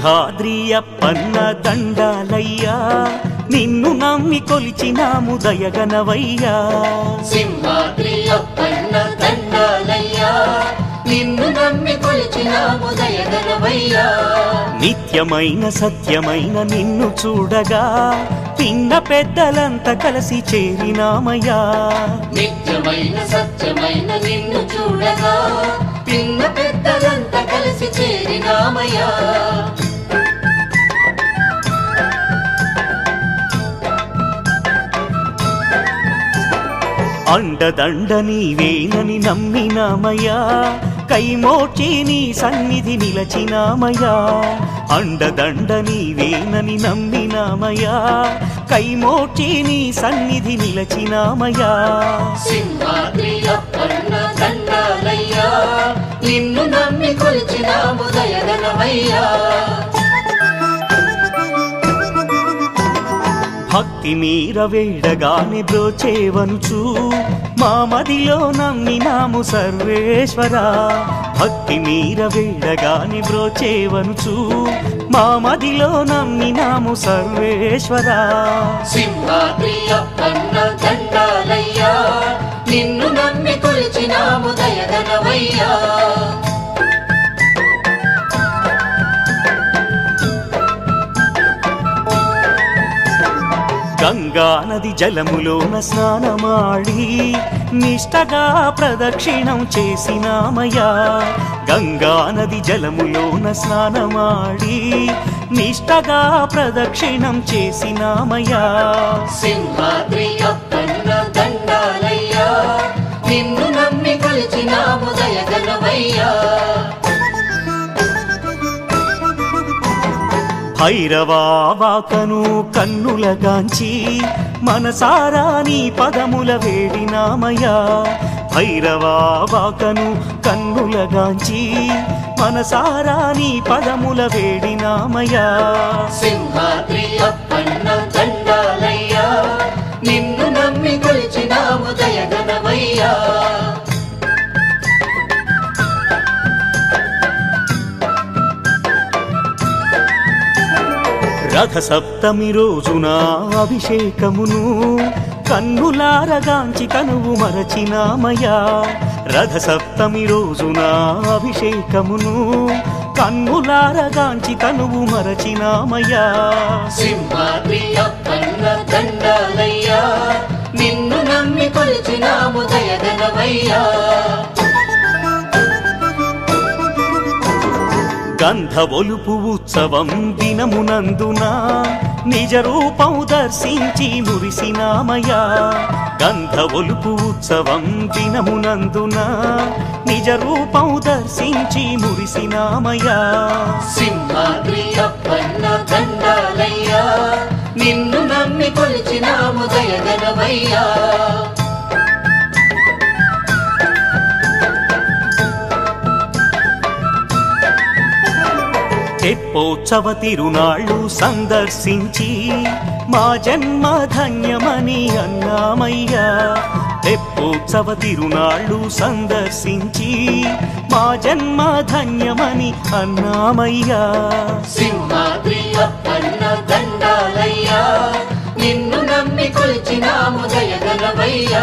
సింహాద్రి అప్పన్న దండాలయ్యా నిన్ను నమ్మి కొలిచినాము దయగనవయ్యా సింహాద్రి అప్పన్న దండాలయ్యా నిన్ను నమ్మి కొలిచినాము దయగనవయ్యా నిత్యమైన సత్యమైన నిన్ను చూడగా పిన్న పెద్దలంతా కలిసి చేరినామయ్యా నిత్యమైన సత్యమైన నిన్ను చూడగా పిన్న పెద్దలంతా కలిసి చేరినామయ్యా అండదండ నీవేనని నమ్మినామయ్యా కైమోచి నీ సన్నిధి నిలచినామయ్యా అండదండ నీవేనని నమ్మినామయ్యా కైమోచి నీ సన్నిధి నిలచినామయ్యా సింహాద్రి అప్పన్న దండాలయ్యా నిన్ను నమ్మి కొలిచినాము దయగనవయ్యా భక్తి మీర వేడగానే బ్రోచేవనుచు మా మదిలో నమ్మినాము సర్వేశ్వరా భక్తి మీర వేడగానే బ్రోచేవనుచు మా మదిలో నమ్మినాము సర్వేశ్వరా సింహాద్రి అప్పన్న దండాలయ్యా నిన్ను నమ్మి కొలిచినాము దయగనవయ్యా గంగా నది జలములోన స్నానమాడి నిష్టగా ప్రదక్షిణం చేసినామయ్యా గంగా నది జలములోన స్నానమాడి నిష్టగా ప్రదక్షిణం చేసినామయ్యా సింహాద్రి అప్పన్న దండాలయ్యా నిన్ను నమ్మి కొలిచినాము దయగనవయ్యా భైరవాకను కన్నులగాంచి మనసారా నీ పదముల వేడినామయ్యా భైరవాకను కన్నులగాంచి మనసారా నీ పదముల వేడినామయ్యా సింహాద్రి అప్పన్న దండాలయ్యా నిన్ను నమ్మి కొలిచినాము దయగనవయ్యా రథ సప్తమి రోజున అభిషేకమును కన్నులారగాంచి కనువు మరచినామయ్యా రథ సప్తమి రోజున అభిషేకమును కన్నులారగాంచి కనువు మరచినామయ్యా సింహాద్రి అప్పన్న దండాలయ్యా నిన్ను నమ్మి కొలిచినాము దయగనవయ్యా గంధ ఒలుపు ఉత్సవం దినమునందున నిజ రూపం దర్శించి మురిసినామయ్యా గంధ ఒలుపు ఉత్సవం దినమునందున నిజ రూపం దర్శించి మురిసినామయ్యా సింహాద్రి అప్పన్న దండాలయ్యా నిన్ను నమ్మి కొలిచినాము దయగనవయ్యా తెప్పోత్సవ తిరునాళ్ళు సందర్శించి మా జన్మ ధన్యమని అన్నామయ్యా తెప్పోత్సవ తిరునాళ్ళు సందర్శించి మా జన్మ ధన్యమని అన్నామయ్యా సింహాద్రి అప్పన్న దండాలయ్యా నిన్ను నమ్మి కొలిచినాము దయగనవయ్యా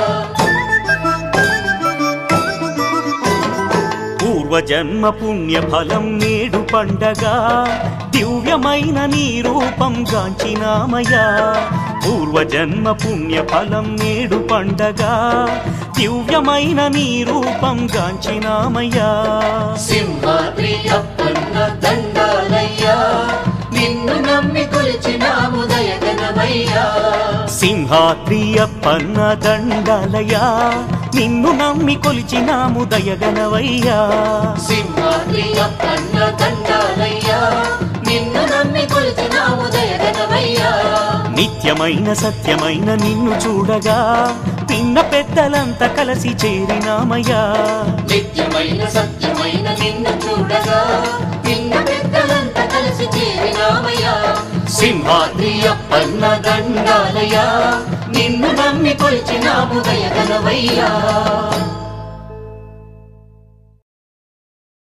పూర్వజన్మ పుణ్య ఫలం నేడు పండగా దివ్యమైన నీ రూపం గాంచినామయ్యా పూర్వజన్మ పుణ్య ఫలం నేడు పండగా దివ్యమైన నీ రూపం గాంచినామయ్యా సింహాద్రి అప్పన్న దండాలయ్యా నిన్ను నమ్మి కొలిచినాము దయగనవయ్యా సింహాద్రి అప్పన్న దండాలయ్యా నిన్ను నమ్మి కొలిచినాము దయగనవయ్యా సింహాద్రి అప్పన్న దండాలయ్యా నిన్ను నమ్మి కొలిచినాము దయగనవయ్యా నిత్యమైన సత్యమైన నిన్ను చూడగా పిన్న పెద్దలంతా కలిసి చేరినామయ్యా నిత్యమైన సత్యమైన నిన్ను చూడగా పిన్న పెద్దలంతా కలిసి చేరినామయ్యా సింహాద్రి అప్పన్న దండాలయ్యా నిన్ను నమ్మి కొలిచినాము దయగనవయ్యా